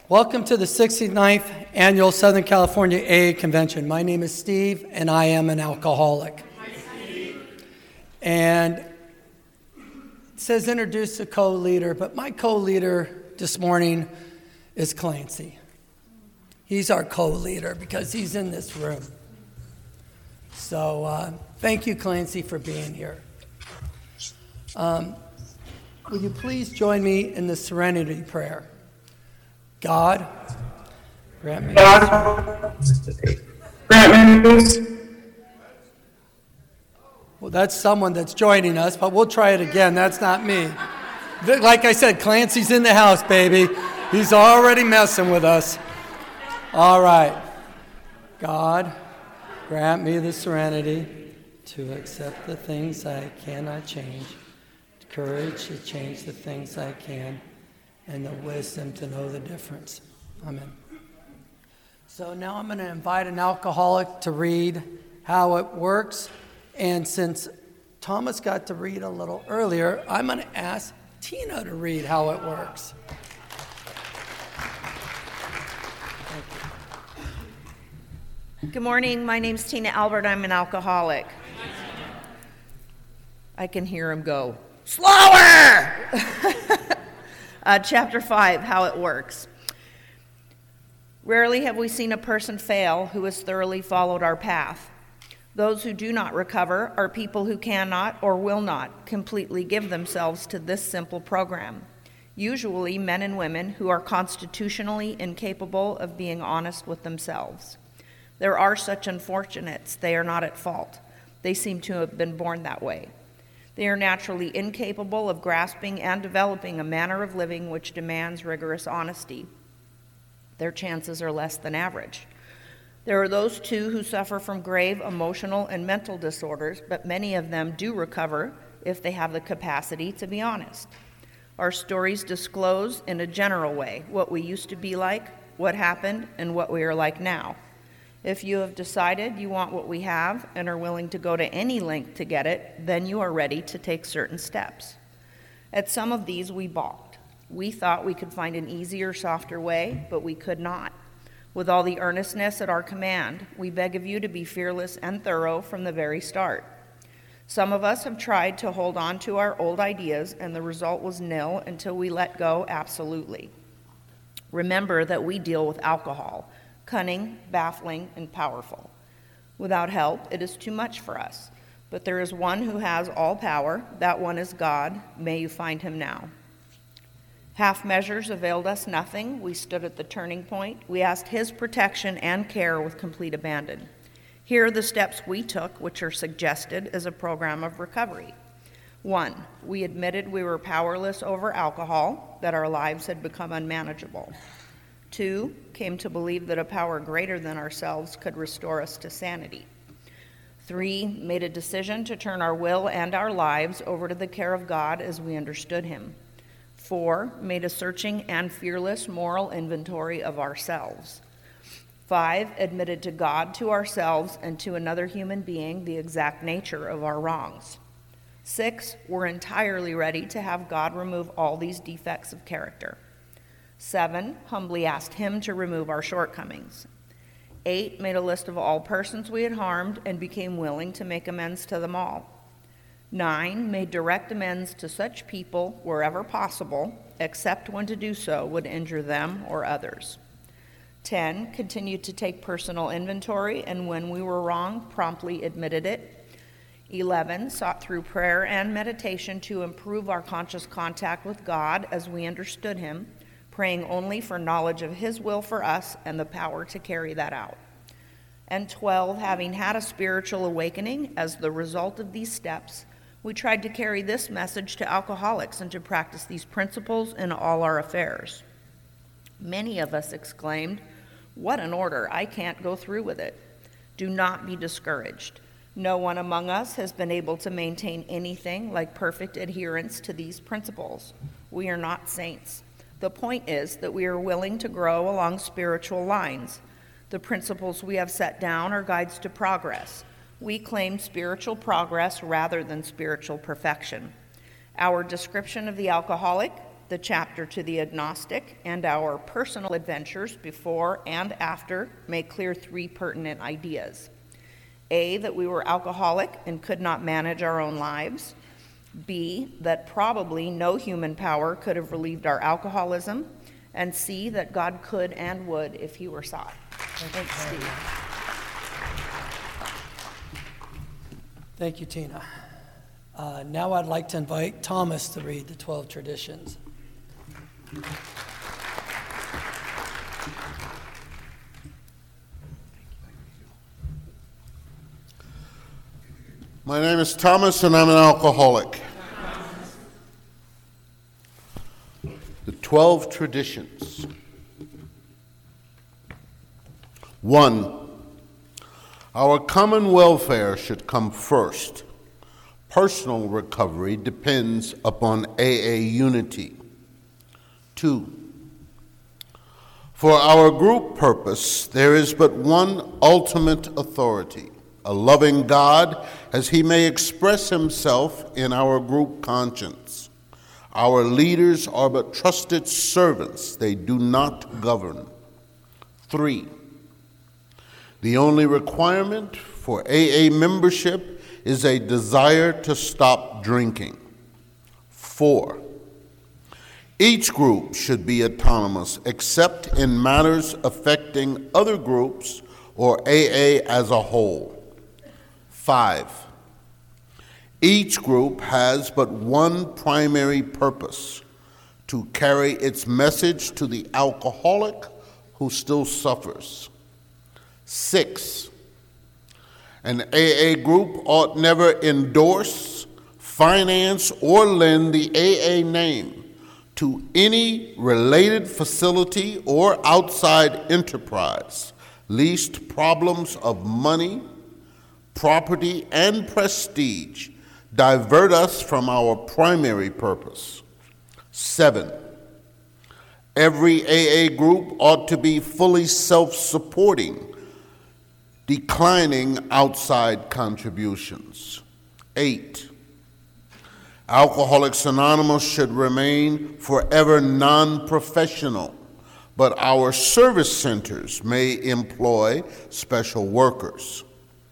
Welcome to the 69th Annual Southern California AA Convention. My name is Steve, and I am an alcoholic. Hi, Steve. And it says introduce the co-leader, but my co-leader this morning is Clancy. He's our co-leader because he's in this room. So thank you, Clancy, for being here. Will you please join me in the Serenity Prayer? God, grant me Well, that's someone that's joining us, but we'll try it again. That's not me. Like I said, Clancy's in the house, baby. He's already messing with us. All right. God, grant me the serenity to accept the things I cannot change, the courage to change the things I can, and the wisdom to know the difference. Amen. So now I'm going to invite an alcoholic to read how it works. And since Thomas got to read a little earlier, I'm going to ask Tina to read how it works. Good morning. My name's Tina Albert. I'm an alcoholic. I can hear him go, slower! Chapter 5, how it works. Rarely have we seen a person fail who has thoroughly followed our path. Those who do not recover are people who cannot or will not completely give themselves to this simple program. Usually men and women who are constitutionally incapable of being honest with themselves. There are such unfortunates. They are not at fault. They seem to have been born that way. They are naturally incapable of grasping and developing a manner of living which demands rigorous honesty. Their chances are less than average. There are those, too, who suffer from grave emotional and mental disorders, but many of them do recover if they have the capacity to be honest. Our stories disclose in a general way what we used to be like, what happened, and what we are like now. If you have decided you want what we have and are willing to go to any length to get it, then you are ready to take certain steps. At some of these, we balked. We thought we could find an easier, softer way, but we could not. With all the earnestness at our command, we beg of you to be fearless and thorough from the very start. Some of us have tried to hold on to our old ideas, and the result was nil until we let go absolutely. Remember that we deal with alcohol, cunning, baffling, and powerful. Without help, it is too much for us. But there is one who has all power. That one is God. May you find him now. Half measures availed us nothing. We stood at the turning point. We asked his protection and care with complete abandon. Here are the steps we took, which are suggested as a program of recovery. 1, we admitted we were powerless over alcohol, that our lives had become unmanageable. 2, came to believe that a power greater than ourselves could restore us to sanity. 3, made a decision to turn our will and our lives over to the care of God as we understood him. 4, made a searching and fearless moral inventory of ourselves. 5, admitted to God, to ourselves, and to another human being the exact nature of our wrongs. 6, were entirely ready to have God remove all these defects of character. 7, humbly asked him to remove our shortcomings. 8, made a list of all persons we had harmed and became willing to make amends to them all. 9, made direct amends to such people wherever possible, except when to do so would injure them or others. 10, continued to take personal inventory, and when we were wrong, promptly admitted it. 11, sought through prayer and meditation to improve our conscious contact with God as we understood him, praying only for knowledge of his will for us and the power to carry that out. And 12, having had a spiritual awakening as the result of these steps, we tried to carry this message to alcoholics and to practice these principles in all our affairs. Many of us exclaimed, "What an order, I can't go through with it." Do not be discouraged. No one among us has been able to maintain anything like perfect adherence to these principles. We are not saints. The point is that we are willing to grow along spiritual lines. The principles we have set down are guides to progress. We claim spiritual progress rather than spiritual perfection. Our description of the alcoholic, the chapter to the agnostic, and our personal adventures before and after make clear 3 pertinent ideas. A, that we were alcoholic and could not manage our own lives. B, that probably no human power could have relieved our alcoholism. And C, that God could and would if he were sought. Thanks, Steve. Thank you, Tina. Now I'd like to invite Thomas to read the 12 traditions. My name is Thomas, and I'm an alcoholic. The 12 traditions. 1, our common welfare should come first. Personal recovery depends upon AA unity. 2, for our group purpose, there is but one ultimate authority, a loving God, as he may express himself in our group conscience. Our leaders are but trusted servants. They do not govern. 3, the only requirement for AA membership is a desire to stop drinking. 4, each group should be autonomous except in matters affecting other groups or AA as a whole. 5, each group has but one primary purpose: to carry its message to the alcoholic who still suffers. 6, an AA group ought never endorse, finance, or lend the AA name to any related facility or outside enterprise, lest problems of money, property, and prestige divert us from our primary purpose. 7, every AA group ought to be fully self-supporting, declining outside contributions. 8, Alcoholics Anonymous should remain forever non-professional, but our service centers may employ special workers.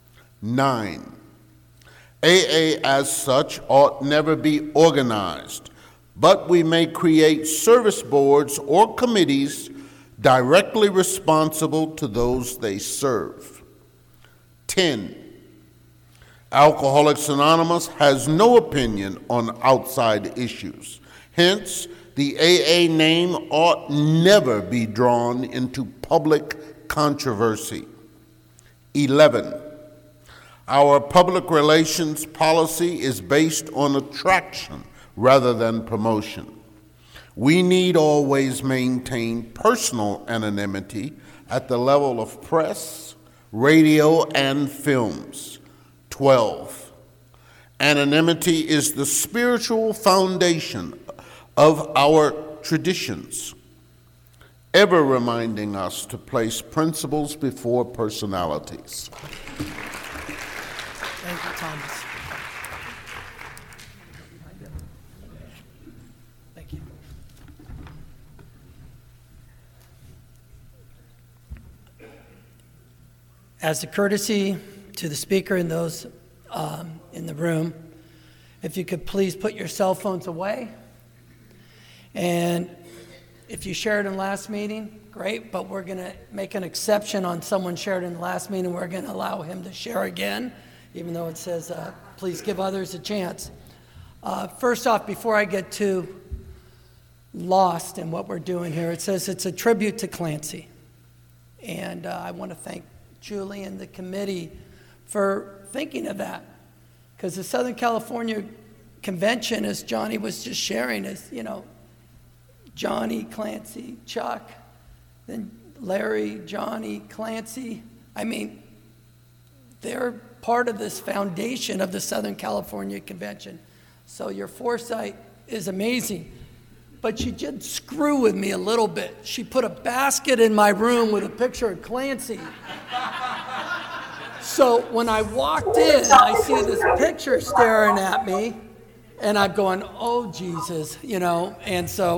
9, AA as such ought never be organized, but we may create service boards or committees directly responsible to those they serve. 10, Alcoholics Anonymous has no opinion on outside issues. Hence, the AA name ought never be drawn into public controversy. 11, our public relations policy is based on attraction rather than promotion. We need always maintain personal anonymity at the level of press, radio, and films. 12, anonymity is the spiritual foundation of our traditions, ever reminding us to place principles before personalities. Thank you, Thomas. Thank you. As a courtesy to the speaker and those in the room, if you could please put your cell phones away. And if you shared in the last meeting, great, but we're going to make an exception on someone shared in the last meeting. We're going to allow him to share again, even though it says, please give others a chance. First off, before I get too lost in what we're doing here, it says it's a tribute to Clancy. And I want to thank Julie and the committee for thinking of that. Because the Southern California Convention, as Johnny was just sharing, is, Johnny, Clancy, Chuck, then Larry, Johnny, Clancy. I mean, they're part of this foundation of the Southern California Convention. So your foresight is amazing. But she did screw with me a little bit. She put a basket in my room with a picture of Clancy. So when I walked in, I see this picture staring at me, And I'm going, oh, Jesus, and so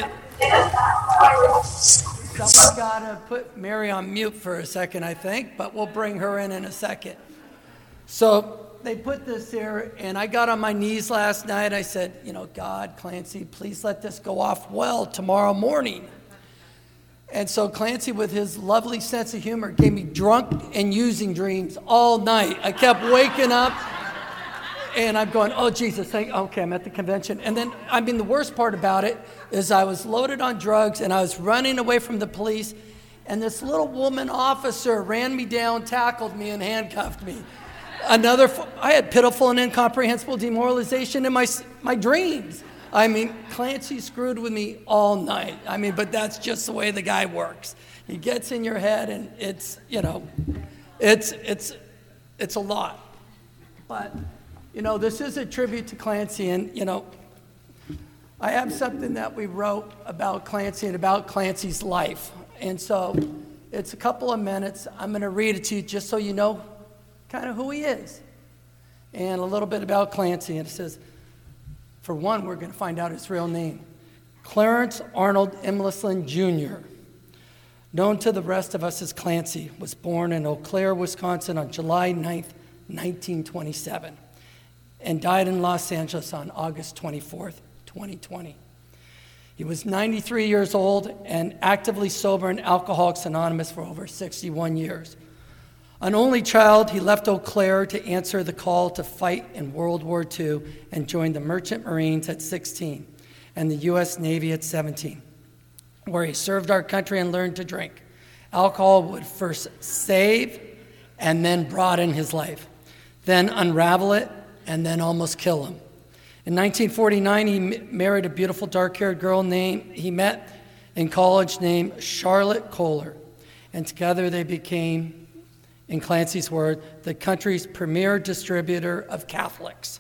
someone's got to put Mary on mute for a second, I think, but we'll bring her in a second. So they put this here, and I got on my knees last night. I said, God, Clancy, please let this go off well tomorrow morning. And so Clancy, with his lovely sense of humor, gave me drunk and using dreams all night. I kept waking up, and I'm going, oh, Jesus, okay, I'm at the convention. And then, the worst part about it is I was loaded on drugs, and I was running away from the police, and this little woman officer ran me down, tackled me, and handcuffed me. I had pitiful and incomprehensible demoralization in my dreams. Clancy screwed with me all night. But that's just the way the guy works. He gets in your head, and it's a lot. But, this is a tribute to Clancy, and, I have something that we wrote about Clancy and about Clancy's life. And so it's a couple of minutes. I'm going to read it to you just so you know kind of who he is and a little bit about Clancy. And it says, for one, we're going to find out his real name. Clarence Arnold Imlisland Jr., known to the rest of us as Clancy, was born in Eau Claire, Wisconsin on July 9th, 1927, and died in Los Angeles on August 24th, 2020. He was 93 years old and actively sober in Alcoholics Anonymous for over 61 years. An only child, he left Eau Claire to answer the call to fight in World War II and joined the Merchant Marines at 16 and the U.S. Navy at 17, where he served our country and learned to drink. Alcohol would first save and then broaden his life, then unravel it and then almost kill him. In 1949, he married a beautiful dark-haired girl he met in college named Charlotte Kohler, and together they became, in Clancy's word, the country's premier distributor of Catholics.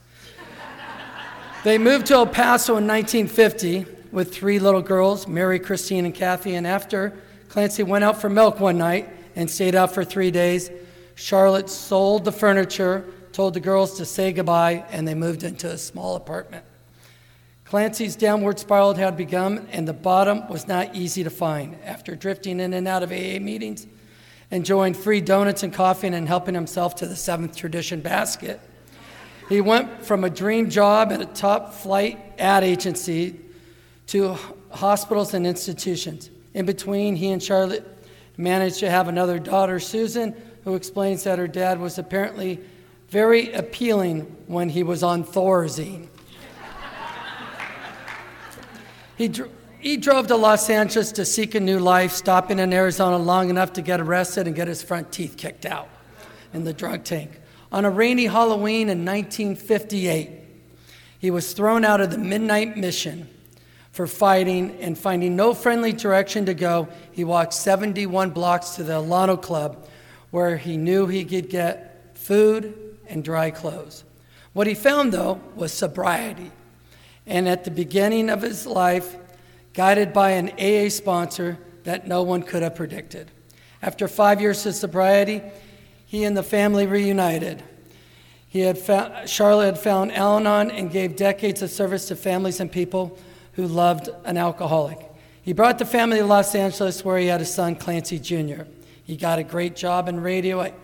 They moved to El Paso in 1950 with 3 little girls, Mary, Christine, and Kathy, and after Clancy went out for milk one night and stayed out for 3 days, Charlotte sold the furniture, told the girls to say goodbye, and they moved into a small apartment. Clancy's downward spiral had begun, and the bottom was not easy to find. After drifting in and out of AA meetings, enjoying free donuts and coffee, and helping himself to the Seventh Tradition basket, he went from a dream job at a top-flight ad agency to hospitals and institutions. In between, he and Charlotte managed to have another daughter, Susan, who explains that her dad was apparently very appealing when he was on Thorazine. He drove to Los Angeles to seek a new life, stopping in Arizona long enough to get arrested and get his front teeth kicked out in the drug tank. On a rainy Halloween in 1958, he was thrown out of the Midnight Mission for fighting, and finding no friendly direction to go, he walked 71 blocks to the Alano Club, where he knew he could get food and dry clothes. What he found, though, was sobriety. And at the beginning of his life, guided by an AA sponsor that no one could have predicted. After 5 years of sobriety, he and the family reunited. Charlotte had found Al-Anon and gave decades of service to families and people who loved an alcoholic. He brought the family to Los Angeles, where he had a son, Clancy Jr. He got a great job in radio at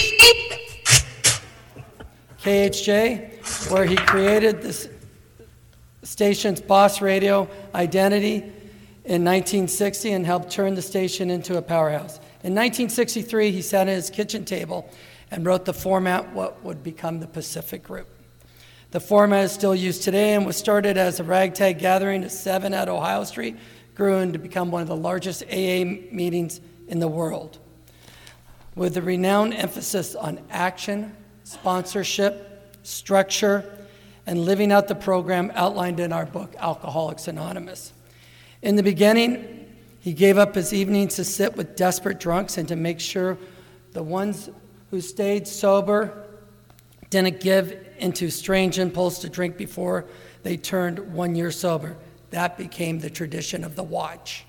KHJ, where he created this station's boss radio identity in 1960 and helped turn the station into a powerhouse. In 1963, he sat at his kitchen table and wrote the format what would become the Pacific Group. The format is still used today and was started as a ragtag gathering of 7 at Ohio Street, grew into become one of the largest AA meetings in the world, with a renowned emphasis on action, sponsorship, structure, and living out the program outlined in our book, Alcoholics Anonymous. In the beginning, he gave up his evenings to sit with desperate drunks and to make sure the ones who stayed sober didn't give into strange impulse to drink before they turned 1 year sober. That became the tradition of the watch.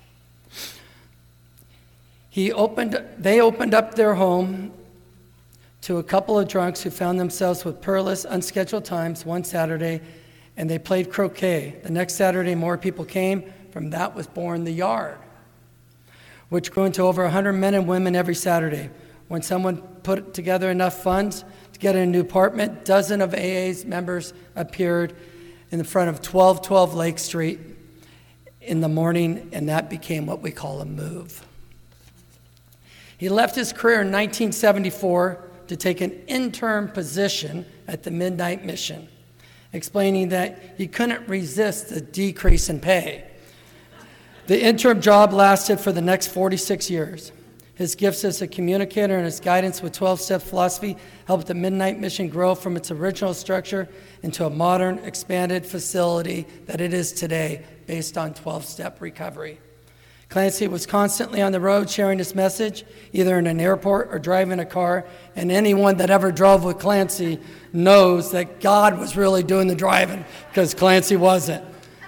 They opened up their home to a couple of drunks who found themselves with perilous, unscheduled times one Saturday and they played croquet. The next Saturday, more people came. From that was born The Yard, which grew into over 100 men and women every Saturday. When someone put together enough funds to get a new apartment, dozens of AA's members appeared in the front of 1212 Lake Street in the morning, and that became what we call a move. He left his career in 1974 to take an interim position at the Midnight Mission, explaining that he couldn't resist the decrease in pay. The interim job lasted for the next 46 years. His gifts as a communicator and his guidance with 12-step philosophy helped the Midnight Mission grow from its original structure into a modern, expanded facility that it is today, based on 12-step recovery. Clancy was constantly on the road sharing his message, either in an airport or driving a car, and anyone that ever drove with Clancy knows that God was really doing the driving, because Clancy wasn't.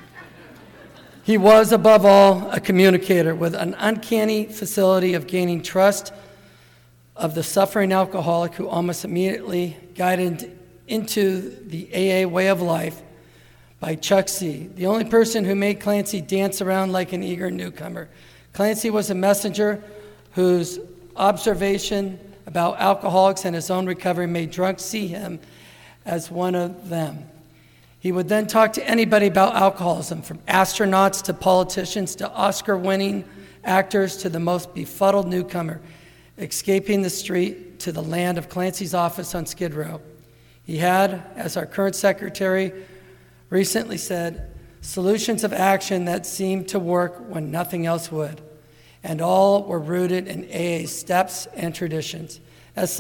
He was, above all, a communicator with an uncanny facility of gaining trust of the suffering alcoholic, who almost immediately guided into the AA way of life by Chuck C., the only person who made Clancy dance around like an eager newcomer. Clancy was a messenger whose observation about alcoholics and his own recovery made drunks see him as one of them. He would then talk to anybody about alcoholism, from astronauts to politicians to Oscar-winning actors to the most befuddled newcomer, escaping the street to the land of Clancy's office on Skid Row. He had, as our current secretary recently said, solutions of action that seemed to work when nothing else would, and all were rooted in AA's steps and traditions. As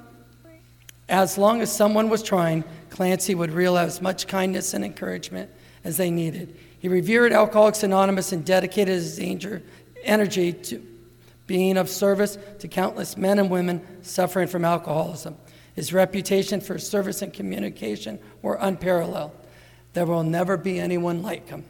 long as someone was trying, Clancy would reel out as much kindness and encouragement as they needed. He revered Alcoholics Anonymous and dedicated his energy to being of service to countless men and women suffering from alcoholism. His reputation for service and communication were unparalleled. There will never be anyone like him.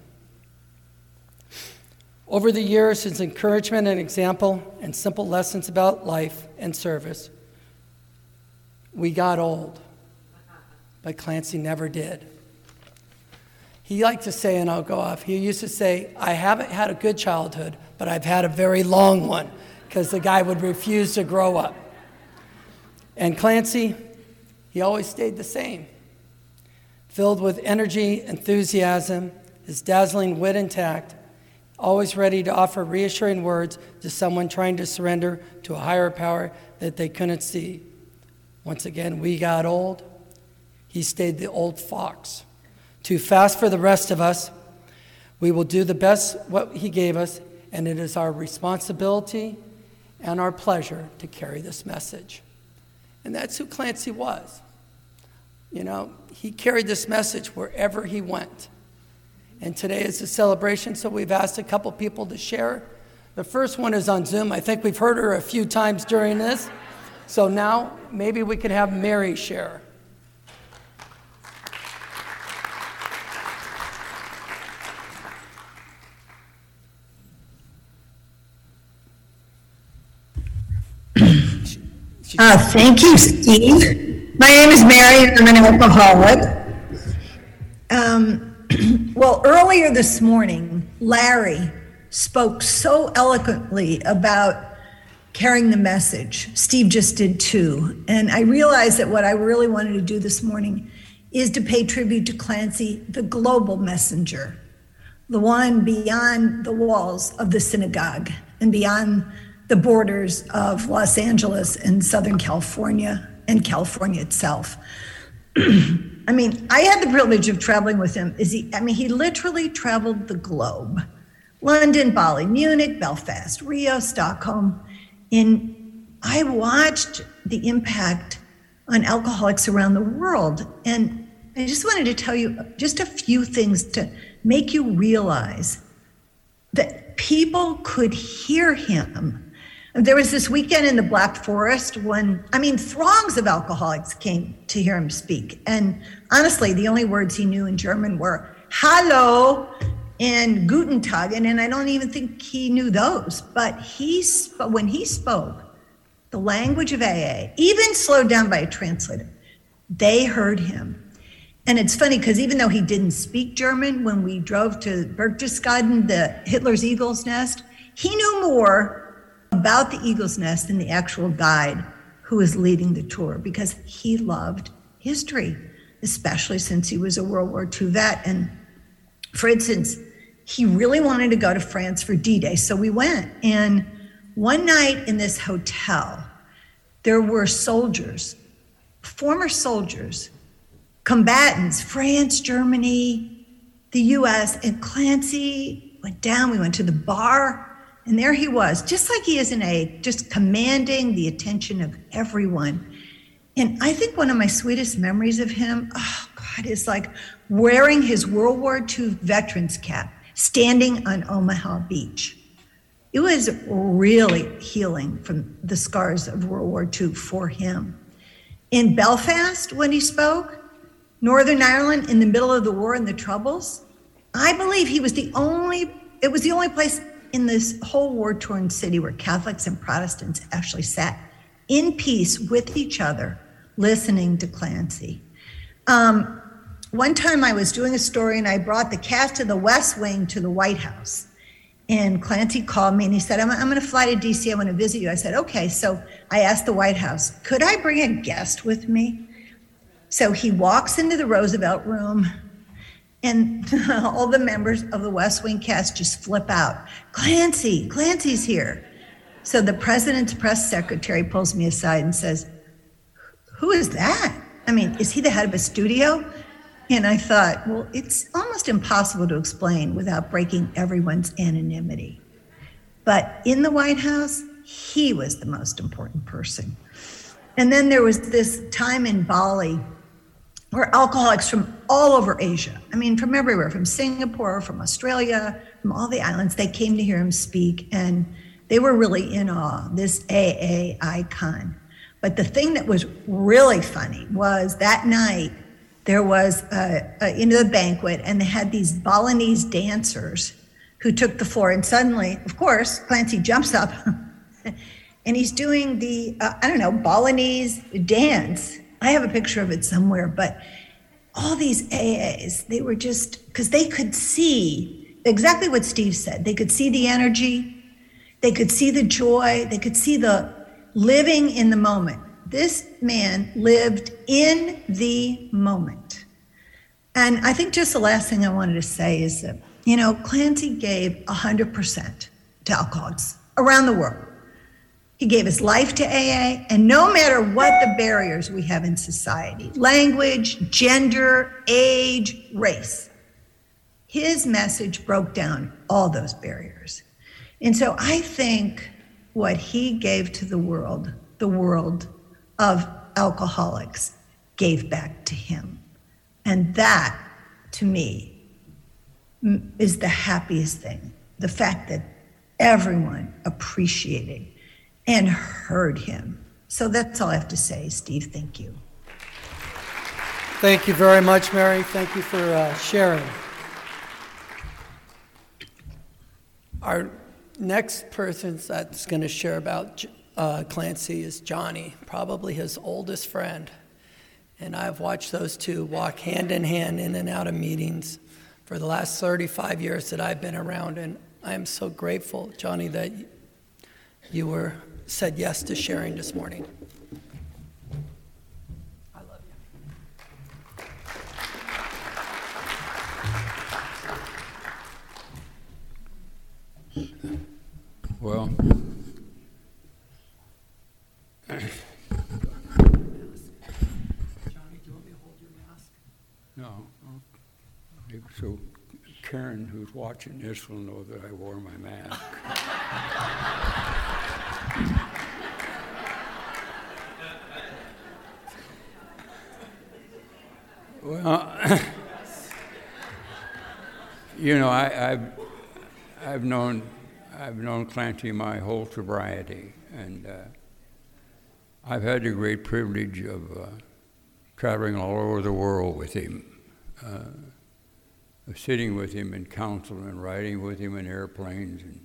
Over the years, his encouragement and example and simple lessons about life and service, we got old, but Clancy never did. He liked to say, and I'll go off, he used to say, I haven't had a good childhood, but I've had a very long one, because the guy would refuse to grow up. And Clancy, he always stayed the same. Filled with energy, enthusiasm, his dazzling wit intact, always ready to offer reassuring words to someone trying to surrender to a higher power that they couldn't see. Once again, we got old. He stayed the old fox. Too fast for the rest of us. We will do the best what he gave us, and it is our responsibility and our pleasure to carry this message. And that's who Clancy was. You know, he carried this message wherever he went. And today is a celebration, so we've asked a couple people to share. The first one is on Zoom. I think we've heard her a few times during this. So now maybe we could have Mary share. Thank you, Steve. My name is Mary, and I'm an alcoholic. Well, earlier this morning, Larry spoke so eloquently about carrying the message. Steve just did too. And I realized that what I really wanted to do this morning is to pay tribute to Clancy, the global messenger, the one beyond the walls of the synagogue and beyond the borders of Los Angeles and Southern California and California itself. I mean, I had the privilege of traveling with him. He literally traveled the globe. London, Bali, Munich, Belfast, Rio, Stockholm. And I watched the impact on alcoholics around the world. And I just wanted to tell you just a few things to make you realize that people could hear him. There was this weekend in the Black Forest when, throngs of alcoholics came to hear him speak. And honestly, the only words he knew in German were Hallo and Guten Tag, and I don't even think he knew those. But when he spoke the language of AA, even slowed down by a translator, they heard him. And it's funny because even though he didn't speak German, when we drove to Berchtesgaden, the Hitler's Eagle's Nest, he knew more about the Eagle's Nest than the actual guide who was leading the tour, because he loved history, especially since he was a World War II vet. And for instance, he really wanted to go to France for D-Day, so we went. And one night in this hotel, there were soldiers, former soldiers, combatants, France, Germany, the US, and Clancy went down. We went to the bar, and there he was, just like he is in A, just commanding the attention of everyone. And I think one of my sweetest memories of him, oh God, is like wearing his World War II veteran's cap, standing on Omaha Beach. It was really healing from the scars of World War II for him. In Belfast, when he spoke, Northern Ireland in the middle of the war and the Troubles, I believe it was the only place in this whole war-torn city where Catholics and Protestants actually sat in peace with each other, listening to Clancy. One time I was doing a story and I brought the cast of The West Wing to the White House. And Clancy called me and he said, I'm going to fly to DC, I want to visit you. I said, okay. So I asked the White House, could I bring a guest with me? So he walks into the Roosevelt room and all the members of the West Wing cast just flip out. Clancy's here. So the president's press secretary pulls me aside and says, who is that? I mean, is he the head of a studio? And I thought, well, it's almost impossible to explain without breaking everyone's anonymity. But in the White House, he was the most important person. And then there was this time in Bali where alcoholics from all over Asia, I mean, from everywhere, from Singapore, from Australia, from all the islands, they came to hear him speak, and they were really in awe, this AA icon. But the thing that was really funny was that night, there was the banquet, and they had these Balinese dancers who took the floor, and suddenly, of course, Clancy jumps up, and he's doing the, Balinese dance. I have a picture of it somewhere, but all these AAs, they were just, because they could see exactly what Steve said. They could see the energy, they could see the joy, they could see the living in the moment. This man lived in the moment. And I think just the last thing I wanted to say is that, Clancy gave 100% to alcoholics around the world. He gave his life to AA, and no matter what the barriers we have in society, language, gender, age, race, his message broke down all those barriers. And so I think what he gave to the world of alcoholics gave back to him. And that, to me, is the happiest thing. The fact that everyone appreciated and heard him. So that's all I have to say. Steve, thank you. Thank you very much, Mary. Thank you for sharing. Our next person that's going to share about Clancy is Johnny, probably his oldest friend. And I've watched those two walk hand in hand in and out of meetings for the last 35 years that I've been around. And I am so grateful, Johnny, that you said yes to sharing this morning. I love you. Well, Johnny, do you want me to hold your mask? No. So Karen, who's watching this, will know that I wore my mask. Well, I've known Clancy my whole sobriety, and I've had the great privilege of traveling all over the world with him, of sitting with him in council and riding with him in airplanes. And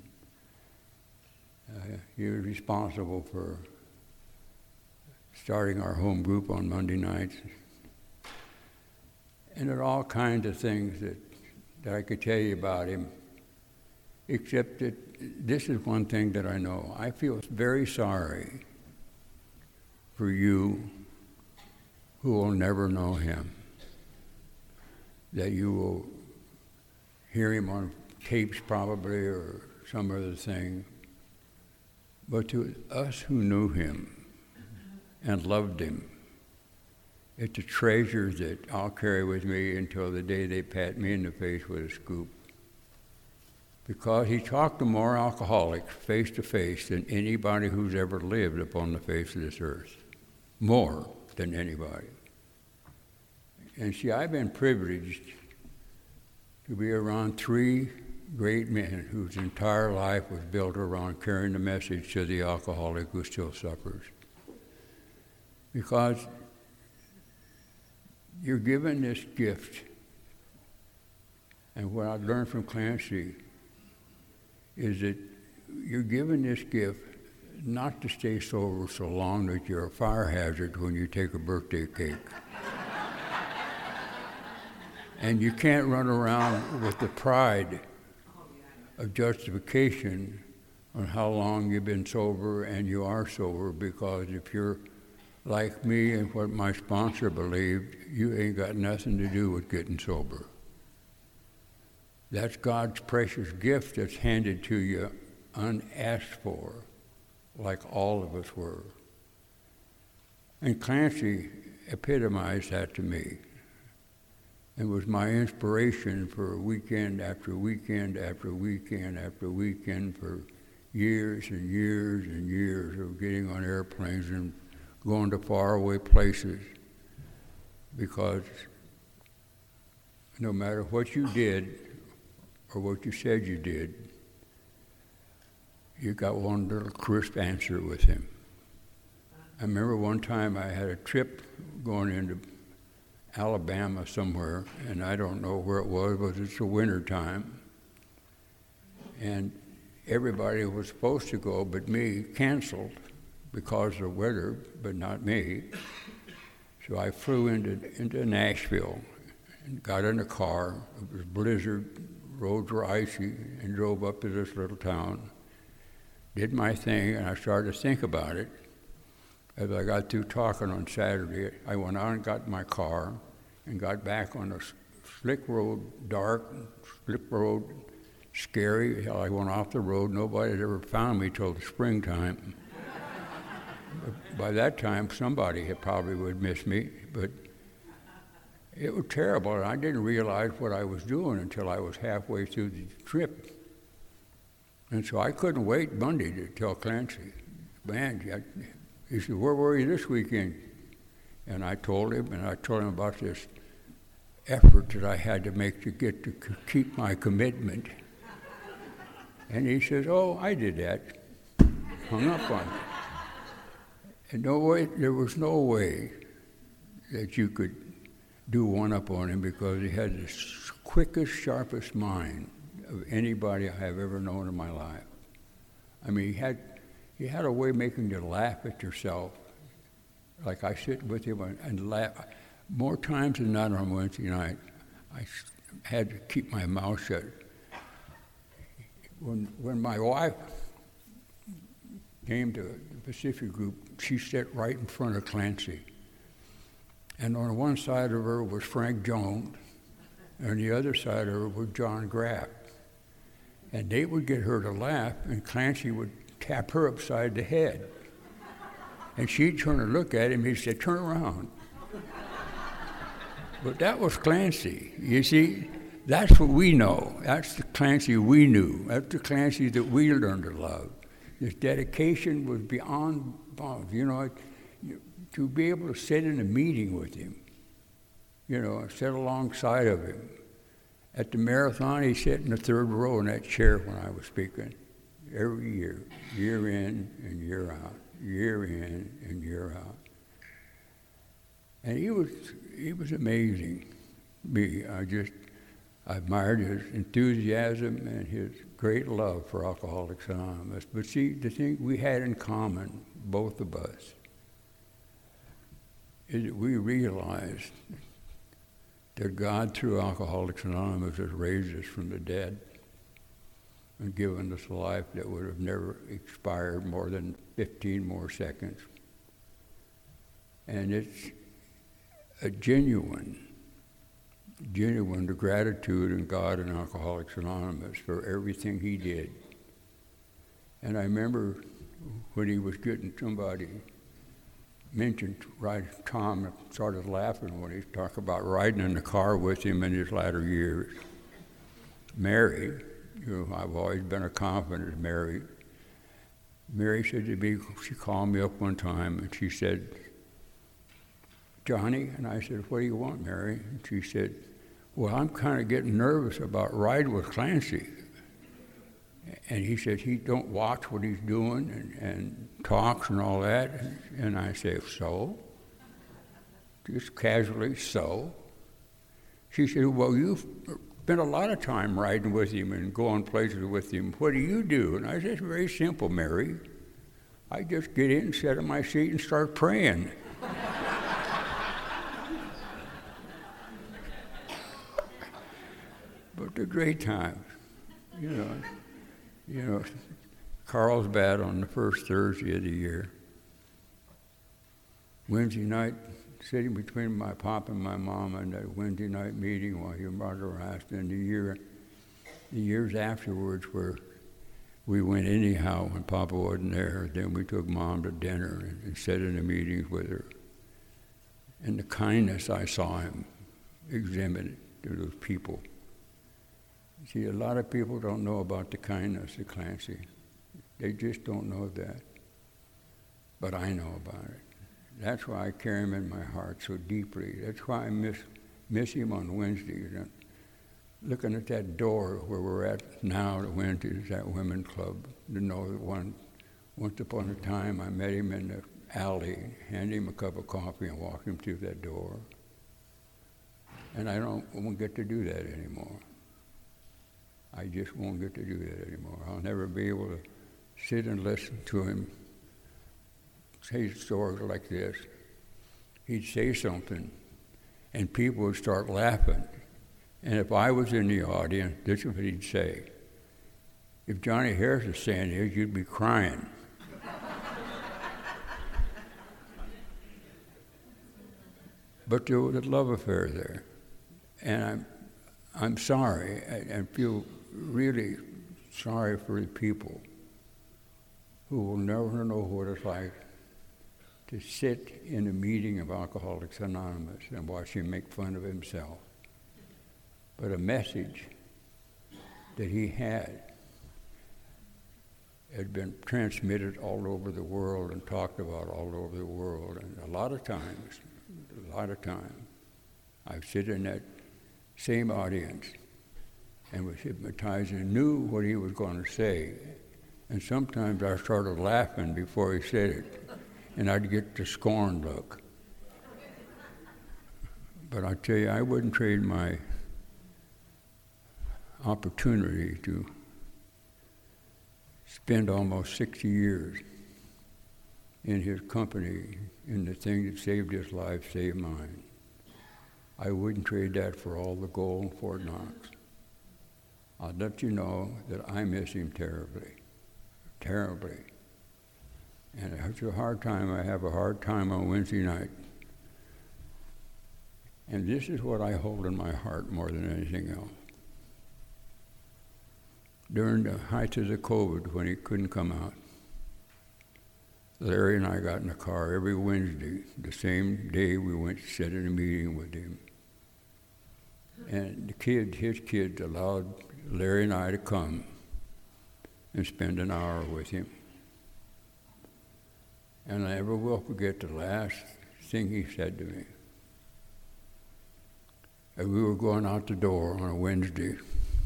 he was responsible for starting our home group on Monday nights. And there are all kinds of things that I could tell you about him, except that this is one thing that I know. I feel very sorry for you who will never know him, that you will hear him on tapes probably or some other thing. But to us who knew him and loved him, it's a treasure that I'll carry with me until the day they pat me in the face with a scoop. Because he talked to more alcoholics face to face than anybody who's ever lived upon the face of this earth. More than anybody. And see, I've been privileged to be around three great men whose entire life was built around carrying the message to the alcoholic who still suffers. Because you're given this gift, and what I've learned from Clancy is that you're given this gift not to stay sober so long that you're a fire hazard when you take a birthday cake. And you can't run around with the pride of justification on how long you've been sober and you are sober, because if you're like me and what my sponsor believed, you ain't got nothing to do with getting sober. That's God's precious gift that's handed to you unasked for, like all of us were. And Clancy epitomized that to me. It was my inspiration for weekend after weekend after weekend after weekend for years and years and years of getting on airplanes and going to faraway places, because no matter what you did or what you said you did, you got one little crisp answer with him. I remember one time I had a trip going into Alabama somewhere, and I don't know where it was, but it's the winter time. And everybody was supposed to go, but me canceled because of the weather, but not me. So I flew into Nashville and got in a car. It was blizzard, roads were icy, and drove up to this little town. Did my thing, and I started to think about it. As I got through talking on Saturday, I went out and got in my car and got back on a slick road, dark, slip road, scary. I went off the road. Nobody had ever found me till the springtime. By that time, somebody had probably would miss me, but it was terrible, and I didn't realize what I was doing until I was halfway through the trip. And so I couldn't wait Monday to tell Clancy, man, he said, where were you this weekend? And I told him about this effort that I had to make to get to keep my commitment. And he says, oh, I did that. Hung up on me. And there was no way that you could do one up on him, because he had the quickest, sharpest mind of anybody I have ever known in my life. I mean, he had a way of making you laugh at yourself. Like I sit with him and laugh. More times than not on Wednesday night, I had to keep my mouth shut. When my wife came to the Pacific Group, she sat right in front of Clancy. And on one side of her was Frank Jones, and on the other side of her was John Graff. And they would get her to laugh, and Clancy would tap her upside the head. And she'd turn and look at him, he'd say, turn around. But that was Clancy. You see, that's what we know. That's the Clancy we knew. That's the Clancy that we learned to love. His dedication was beyond bounds. You know, to be able to sit in a meeting with him, you know, sit alongside of him. At the marathon, he sat in the third row in that chair when I was speaking. Every year, year in and year out, year in and year out. And he was amazing. I admired his enthusiasm and his great love for Alcoholics Anonymous. But see, the thing we had in common, both of us, is that we realized that God, through Alcoholics Anonymous, has raised us from the dead and given us a life that would have never expired more than 15 more seconds. And it's a genuine gratitude in God and Alcoholics Anonymous for everything he did. And I remember when he was getting somebody mentioned, Tom started laughing when he talked about riding in the car with him in his latter years. Mary, I've always been a confidant of Mary. Mary said to me, she called me up one time and she said, "Johnny," and I said, "What do you want, Mary?" And she said, "Well, I'm kind of getting nervous about riding with Clancy." And he said, he don't watch what he's doing and talks and all that. And I say, "So?" Just casually, "So?" She said, "Well, you've spent a lot of time riding with him and going places with him. What do you do?" And I said, "It's very simple, Mary. I just get in, sit on my seat, and start praying." But they're great times, you know. Carlsbad on the first Thursday of the year. Wednesday night, sitting between my pop and my mom in that Wednesday night meeting while your mother asked, and the years afterwards where we went anyhow when Papa wasn't there, then we took Mom to dinner and sat in the meetings with her. And the kindness I saw him exhibit to those people. See, a lot of people don't know about the kindness of Clancy. They just don't know that. But I know about it. That's why I carry him in my heart so deeply. That's why I miss him on Wednesdays. And looking at that door where we're at now, the Wednesdays, that women's club, to know that once upon a time I met him in the alley, handed him a cup of coffee and walked him through that door. And I won't get to do that anymore. I just won't get to do that anymore. I'll never be able to sit and listen to him say stories like this. He'd say something, and people would start laughing. And if I was in the audience, this is what he'd say. "If Johnny Harris is saying this, you'd be crying." But there was a love affair there. And I'm sorry, I feel really sorry for the people who will never know what it's like to sit in a meeting of Alcoholics Anonymous and watch him make fun of himself. But a message that he had been transmitted all over the world and talked about all over the world. And a lot of times, I've sit in that same audience and was hypnotized and knew what he was going to say. And sometimes I started laughing before he said it, and I'd get the scorn look. But I tell you, I wouldn't trade my opportunity to spend almost 60 years in his company, in the thing that saved his life, saved mine. I wouldn't trade that for all the gold in Fort Knox. I'll let you know that I miss him terribly, terribly. And it's a hard time. I have a hard time on Wednesday night. And this is what I hold in my heart more than anything else. During the height of the COVID, when he couldn't come out, Larry and I got in the car every Wednesday. The same day we went to sit in a meeting with him. And his kids allowed Larry and I to come and spend an hour with him. And I never will forget the last thing he said to me. As we were going out the door on a Wednesday,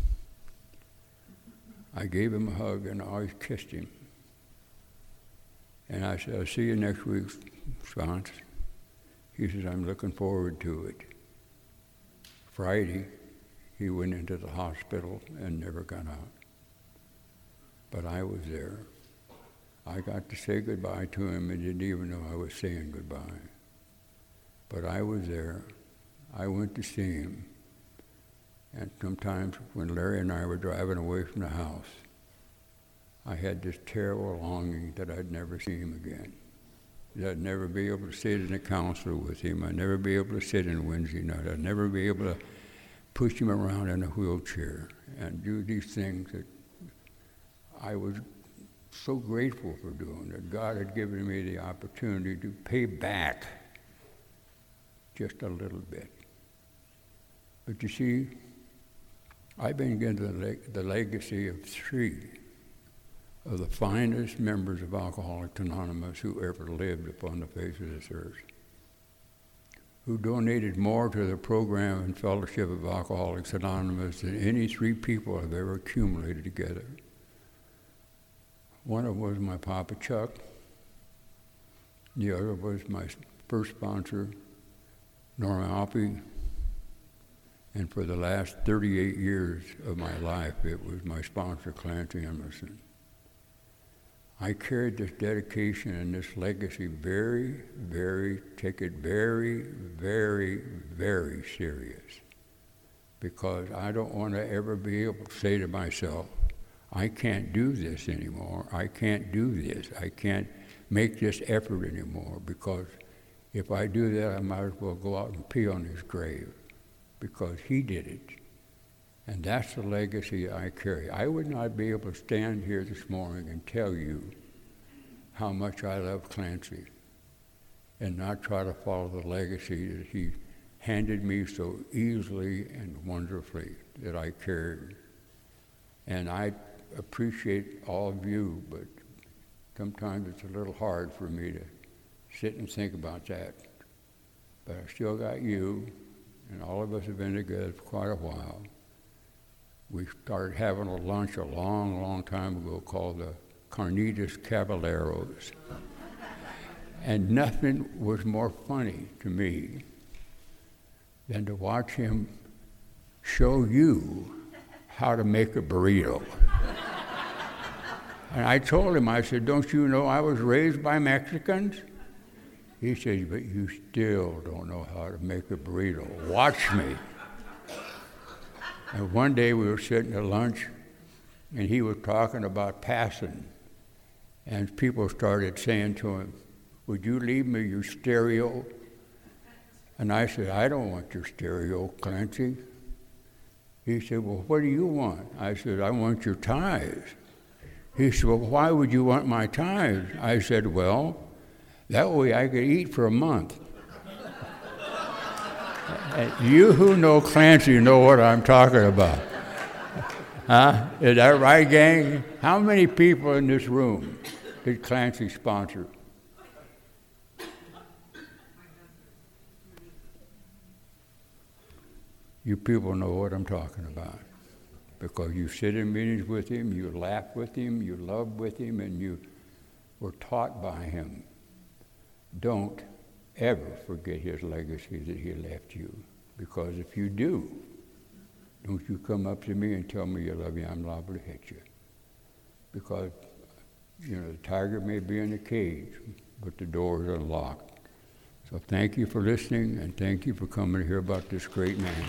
I gave him a hug and I always kissed him. And I said, "I'll see you next week, Spence." He says, "I'm looking forward to it." Friday, he went into the hospital and never got out. But I was there. I got to say goodbye to him and didn't even know I was saying goodbye. But I was there. I went to see him. And sometimes when Larry and I were driving away from the house, I had this terrible longing that I'd never see him again. That I'd never be able to sit in a council with him. I'd never be able to sit in Wednesday night. I'd never be able to push him around in a wheelchair and do these things that I was so grateful for doing, that God had given me the opportunity to pay back just a little bit. But you see, I've been given the legacy of 3 of the finest members of Alcoholics Anonymous who ever lived upon the face of this earth, who donated more to the program and fellowship of Alcoholics Anonymous than any 3 people have ever accumulated together. One of them was my Papa Chuck. The other was my first sponsor, Norma Oppie. And for the last 38 years of my life, it was my sponsor, Clancy Emerson. I carried this dedication and this legacy very, very, take it very, very, very serious. Because I don't want to ever be able to say to myself, I can't do this anymore. I can't do this. I can't make this effort anymore. Because if I do that, I might as well go out and pee on his grave. Because he did it. And that's the legacy I carry. I would not be able to stand here this morning and tell you how much I love Clancy and not try to follow the legacy that he handed me so easily and wonderfully that I carried. And I appreciate all of you, but sometimes it's a little hard for me to sit and think about that. But I still got you, and all of us have been together for quite a while. We started having a lunch a long, long time ago called the Carnitas Caballeros. And nothing was more funny to me than to watch him show you how to make a burrito. And I told him, I said, don't you know I was raised by Mexicans? He says, but you still don't know how to make a burrito. Watch me. And one day we were sitting at lunch, and he was talking about passing. And people started saying to him, would you leave me your stereo? And I said, I don't want your stereo, Clancy. He said, well, what do you want? I said, I want your tithes. He said, well, why would you want my tithes? I said, well, that way I could eat for a month. You who know Clancy know what I'm talking about. Huh? Is that right, gang? How many people in this room did Clancy sponsor? You people know what I'm talking about. Because you sit in meetings with him, you laugh with him, you love with him, and you were taught by him. Don't ever forget his legacy that he left you. Because if you do, don't you come up to me and tell me you love me, I'm liable to hit you. Because, you know, the tiger may be in the cage, but the door is unlocked. So thank you for listening, and thank you for coming to hear about this great man.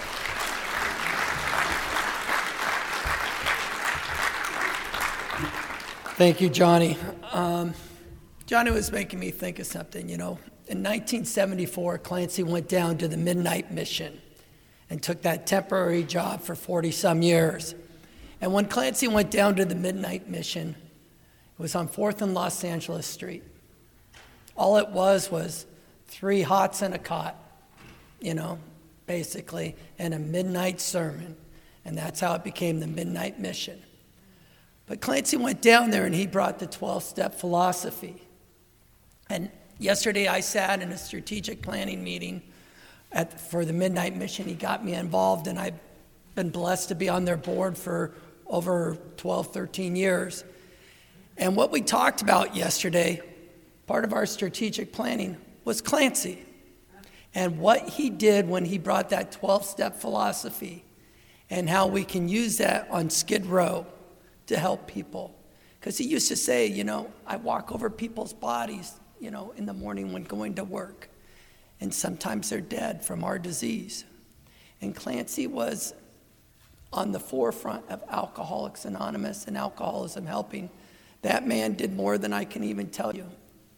Thank you, Johnny. Johnny was making me think of something, you know. In 1974, Clancy went down to the Midnight Mission and took that temporary job for 40-some years. And when Clancy went down to the Midnight Mission, it was on 4th and Los Angeles Street. All it was 3 hots and a cot, you know, basically, and a midnight sermon. And that's how it became the Midnight Mission. But Clancy went down there and he brought the 12-step philosophy. And yesterday I sat in a strategic planning meeting for the Midnight Mission. He got me involved, and I've been blessed to be on their board for over 12, 13 years. And what we talked about yesterday, part of our strategic planning, was Clancy. And what he did when he brought that 12-step philosophy and how we can use that on Skid Row to help people. Because he used to say, you know, I walk over people's bodies, you know, in the morning when going to work. and sometimes they're dead from our disease. And Clancy was on the forefront of Alcoholics Anonymous and Alcoholism Helping. That man did more than I can even tell you.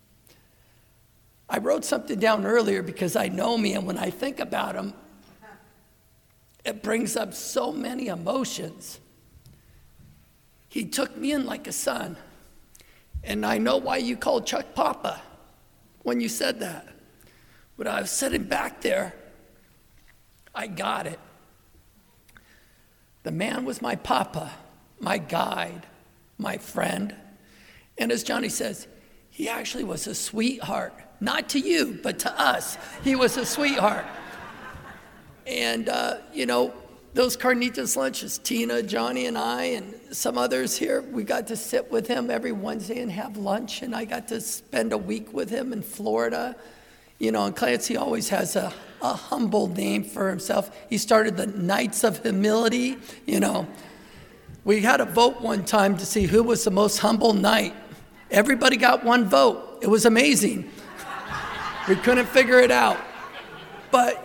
I wrote something down earlier because I know me, and when I think about him, it brings up so many emotions. He took me in like a son. And I know why you called Chuck Papa when you said that. When I was sitting back there, I got it. The man was my papa, my guide, my friend. And as Johnny says, he actually was a sweetheart. Not to you, but to us. He was a sweetheart. And, those carnitas lunches, Tina, Johnny, and I, and some others here, we got to sit with him every Wednesday and have lunch, and I got to spend a week with him in Florida. And Clancy always has a humble name for himself. He started the Knights of Humility, We had a vote one time to see who was the most humble knight. Everybody got one vote. It was amazing. We couldn't figure it out. But,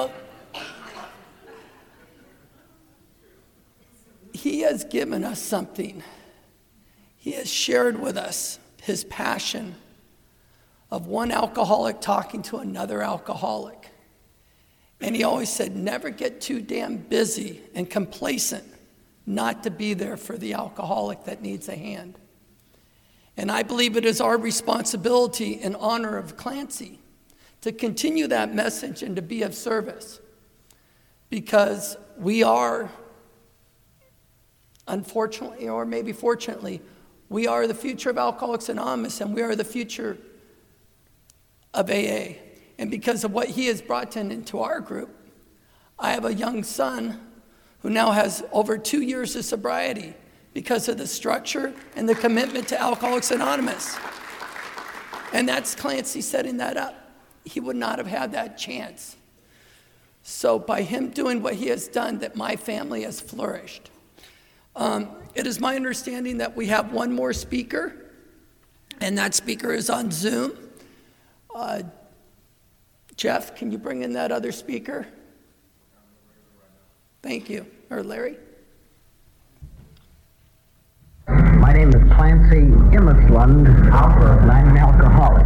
he has given us something. He has shared with us his passion of one alcoholic talking to another alcoholic. And he always said, never get too damn busy and complacent not to be there for the alcoholic that needs a hand. And I believe it is our responsibility in honor of Clancy to continue that message and to be of service, because we are, unfortunately, or maybe fortunately, we are the future of Alcoholics Anonymous, and we are the future of AA. And because of what he has brought into our group, I have a young son who now has over 2 years of sobriety because of the structure and the commitment to Alcoholics Anonymous. And that's Clancy setting that up. He would not have had that chance. So by him doing what he has done, that my family has flourished. It is my understanding that we have one more speaker, and that speaker is on Zoom. Jeff, can you bring in that other speaker? Thank you. Or Larry? My name is Clancy Immislund, and I'm an alcoholic.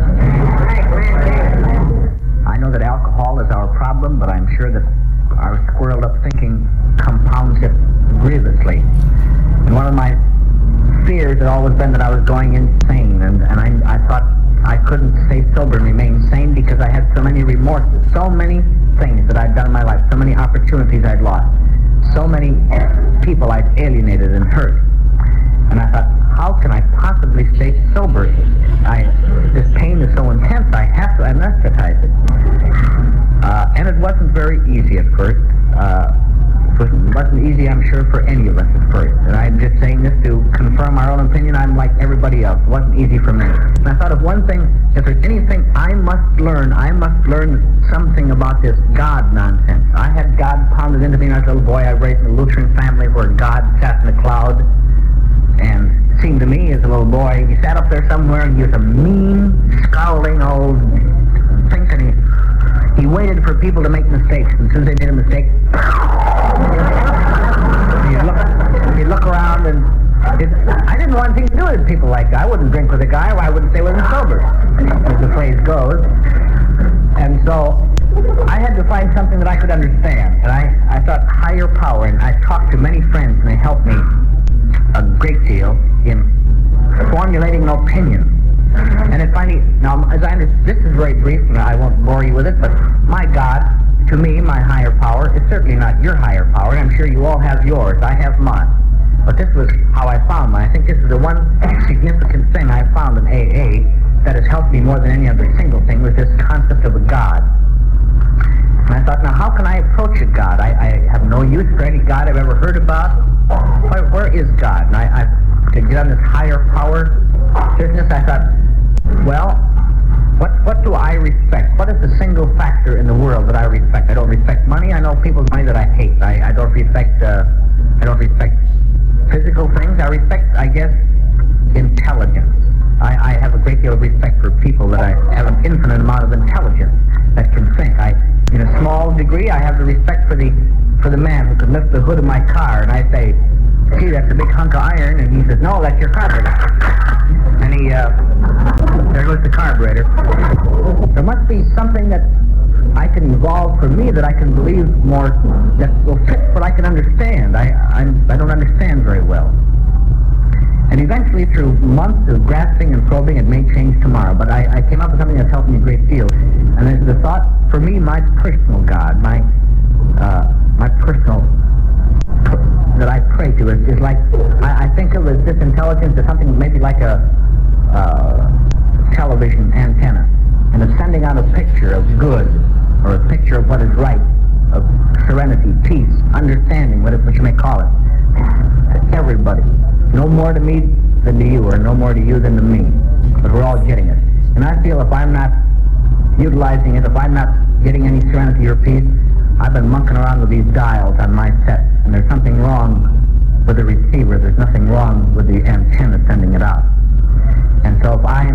I know that alcohol is our problem, but I'm sure that our squirreled up thinking compounds it grievously. And one of my fears had always been that I was going insane, and I thought I couldn't stay sober and remain sane because I had so many remorses, so many things that I'd done in my life, so many opportunities I'd lost, so many people I'd alienated and hurt. And I thought, how can I possibly stay sober? This pain is so intense, I have to anesthetize it. And it wasn't very easy at first. It wasn't easy, I'm sure, for any of us at first. And I'm just saying this to confirm our own opinion. I'm like everybody else. It wasn't easy for me. And I thought of one thing, if there's anything I must learn something about this God nonsense. I had God pounded into me when I was a little boy. I was raised in a Lutheran family where God sat in the cloud. And it seemed to me as a little boy, he sat up there somewhere and he was a mean, scowling old thing, and he waited for people to make mistakes. And as soon as they made a mistake, he'd look around, and I didn't want anything to do with people like that. I wouldn't drink with a guy, or I wouldn't stay with him sober, as the phrase goes. And so I had to find something that I could understand. And I thought higher power, and I talked to many friends, and they helped me a great deal in formulating an opinion. And it finally, now as I understand, this is very brief and I won't bore you with it, but my God, to me, my higher power, is certainly not your higher power, and I'm sure you all have yours. I have mine. But this was how I found mine. I think this is the one significant thing I found in AA that has helped me more than any other single thing, was this concept of a God. And I thought, now how can I approach a God? I have no use for any God I've ever heard about. Where is God? And I to get on this higher power business, I thought, well, what do I respect? What is the single factor in the world that I respect? I don't respect money. I know people's money that I hate. I don't respect physical things. I respect, I guess, intelligence. I have a great deal of respect for people that I have an infinite amount of intelligence that can think. In a small degree, I have the respect for the man who can lift the hood of my car, and I say, "Gee, that's a big hunk of iron," and he says, "No, that's your carburetor." And there goes the carburetor. There must be something that I can evolve for me that I can believe more, that will fit what I can understand. I don't understand very well. And eventually, through months of grasping and probing, it may change tomorrow. But I came up with something that's helped me a great deal. And the thought, for me, my personal God, my personal, that I pray to is like, I think of as this intelligence as something maybe like a television antenna. And it's sending out a picture of good, or a picture of what is right, of serenity, peace, understanding, what you may call it, to everybody. No more to me than to you, or no more to you than to me. But we're all getting it. And I feel if I'm not utilizing it, if I'm not getting any serenity or peace, I've been monkeying around with these dials on my set, and there's something wrong with the receiver. There's nothing wrong with the antenna sending it out. And so if I'm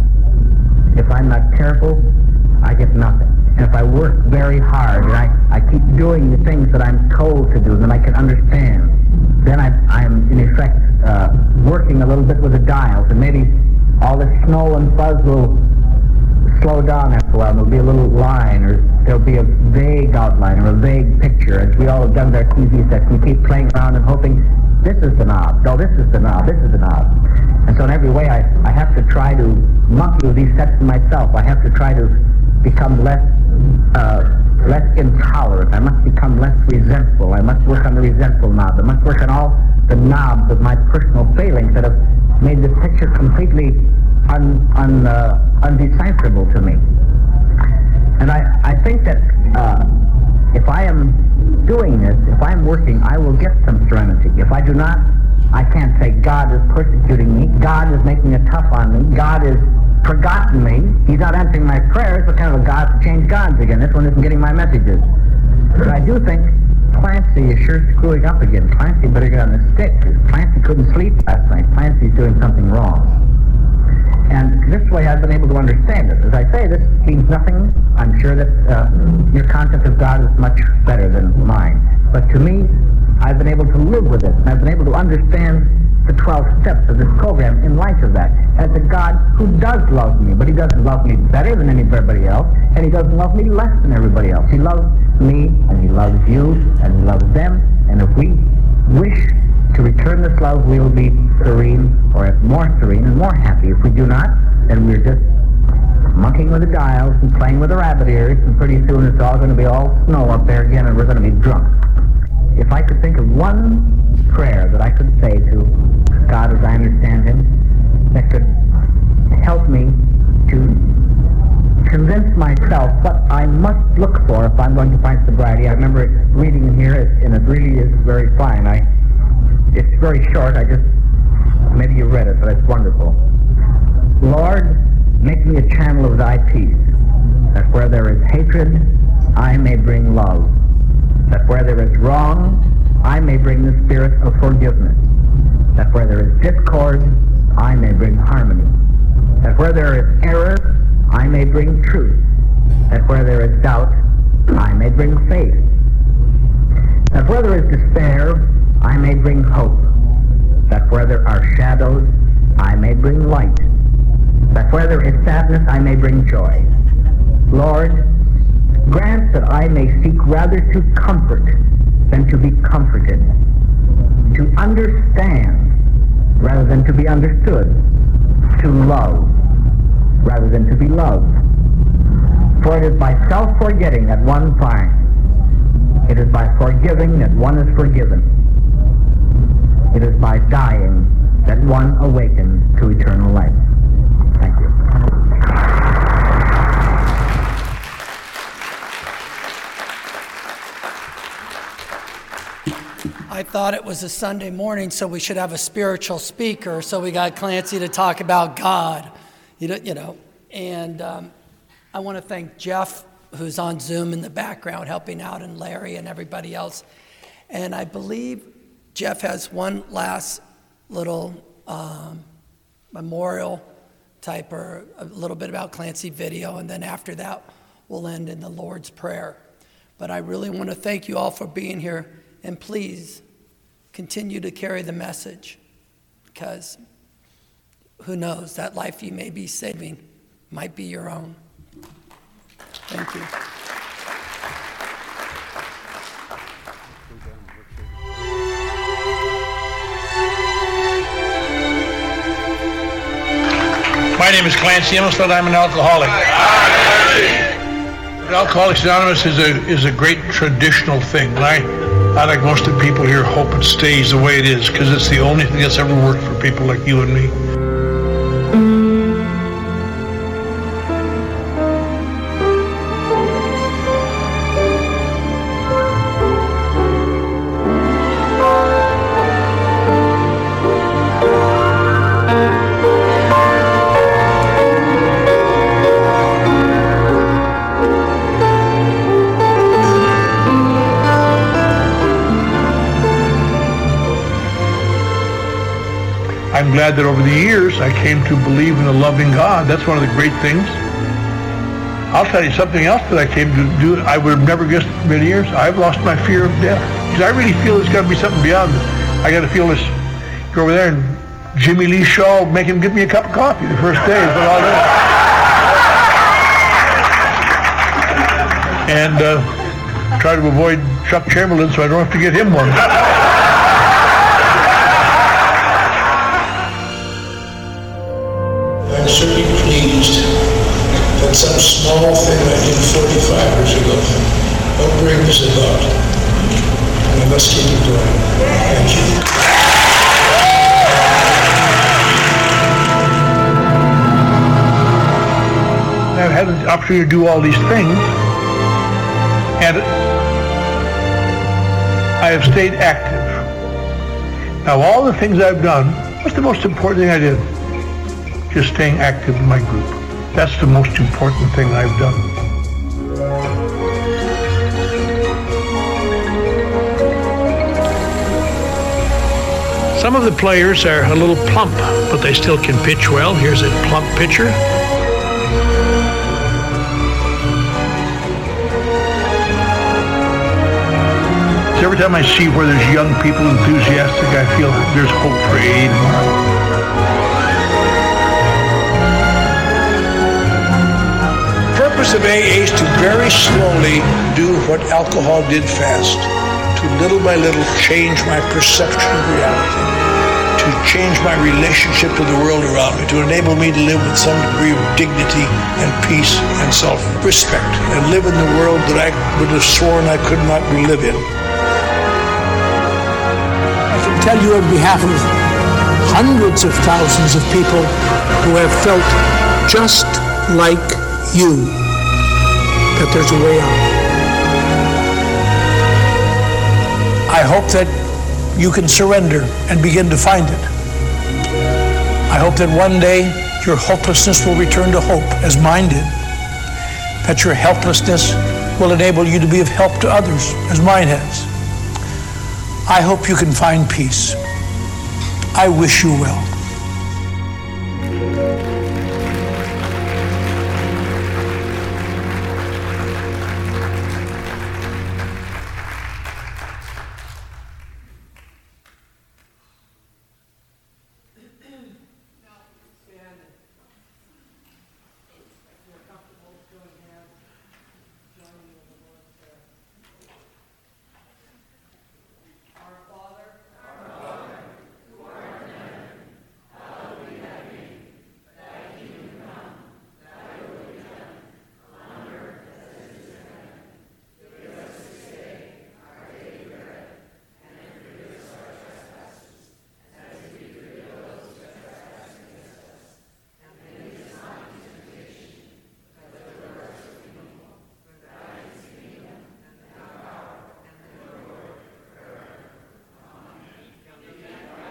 not careful, I get nothing. And if I work very hard, and I keep doing the things that I'm told to do, then I can understand, then I'm in effect working a little bit with the dials, and maybe all this snow and fuzz will slow down after a while. There'll be a little line, or there'll be a vague outline, or a vague picture, as we all have done with our TV sets. We keep playing around and hoping, this is the knob, no, this is the knob, this is the knob. And so in every way, I have to try to monkey with these sets myself. I have to try to become less intolerant. I must become less resentful. I must work on the resentful knob. I must work on all the knobs of my personal failings that have made this picture completely undecipherable to me. And I think that if I am doing this, if I am working, I will get some serenity. If I do not, I can't say God is persecuting me, God is making it tough on me, God has forgotten me, He's not answering my prayers. What kind of a God to change gods again? This one isn't getting my messages. But I do think Clancy is sure screwing up again. Clancy better get on the stick. Clancy couldn't sleep last night. Clancy's doing something wrong. And this way I've been able to understand it. As I say, this means nothing. I'm sure that your concept of God is much better than mine. But to me, I've been able to live with it. And I've been able to understand the 12 steps of this program in light of that. As a God who does love me, but He doesn't love me better than anybody else, and He doesn't love me less than everybody else. He loves me, and He loves you, and He loves them. And if we wish to return this love, we will be serene, or more serene and more happy. If we do not, then we're just monkeying with the dials and playing with the rabbit ears, and pretty soon it's all going to be all snow up there again, and we're going to be drunk. If I could think of one prayer that I could say to God as I understand Him, that could help me to convince myself what I must look for if I'm going to find sobriety. I remember reading in here, and it really is very fine. It's very short. Maybe you read it, but it's wonderful. Lord, make me a channel of Thy peace, that where there is hatred, I may bring love, that where there is wrong, I may bring the spirit of forgiveness, that where there is discord, I may bring harmony, that where there is error, I may bring truth, that where there is doubt, I may bring faith, that where there is despair, I may bring hope, that where there are shadows, I may bring light, that where there is sadness, I may bring joy. Lord, grant that I may seek rather to comfort than to be comforted, to understand rather than to be understood, to love rather than to be loved. For it is by self-forgetting that one finds. It is by forgiving that one is forgiven. It is by dying that one awakens to eternal life. Thank you. I thought it was a Sunday morning, so we should have a spiritual speaker. So we got Clancy to talk about God, And I want to thank Jeff, who's on Zoom in the background helping out, and Larry and everybody else. And I believe Jeff has one last little memorial type or a little bit about Clancy video, and then after that, we'll end in the Lord's Prayer. But I really want to thank you all for being here, and please continue to carry the message, because who knows, that life you may be saving might be your own. Thank you. My name is Clancy Immelstead. I'm an alcoholic. Alcoholics Anonymous is a great traditional thing. And I, like most of the people here, hope it stays the way it is, because it's the only thing that's ever worked for people like you and me. I'm glad that over the years I came to believe in a loving God. That's one of the great things. I'll tell you something else that I came to do. I would have never guessed for many years. I've lost my fear of death. Because I really feel there's got to be something beyond this. I got to feel this. Go over there and Jimmy Lee Shaw, make him give me a cup of coffee the first day. Is what I'll do. And try to avoid Chuck Chamberlain so I don't have to get him one. I'm certainly pleased that some small thing I did 45 years ago will bring this about. And let's keep it going. Thank you. I've had the opportunity to do all these things, and I have stayed active. Now, all the things I've done, what's the most important thing I did? Just staying active in my group. That's the most important thing I've done. Some of the players are a little plump, but they still can pitch well. Here's a plump pitcher. So every time I see where there's young people enthusiastic, I feel that there's hope for AA tomorrow. The purpose of AA is to very slowly do what alcohol did fast, to little by little change my perception of reality, to change my relationship to the world around me, to enable me to live with some degree of dignity and peace and self-respect, and live in the world that I would have sworn I could not live in. I can tell you on behalf of hundreds of thousands of people who have felt just like you, that there's a way out. I hope that you can surrender and begin to find it. I hope that one day your hopelessness will return to hope, as mine did. That your helplessness will enable you to be of help to others, as mine has. I hope you can find peace. I wish you well.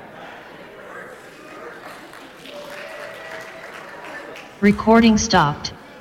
Recording stopped.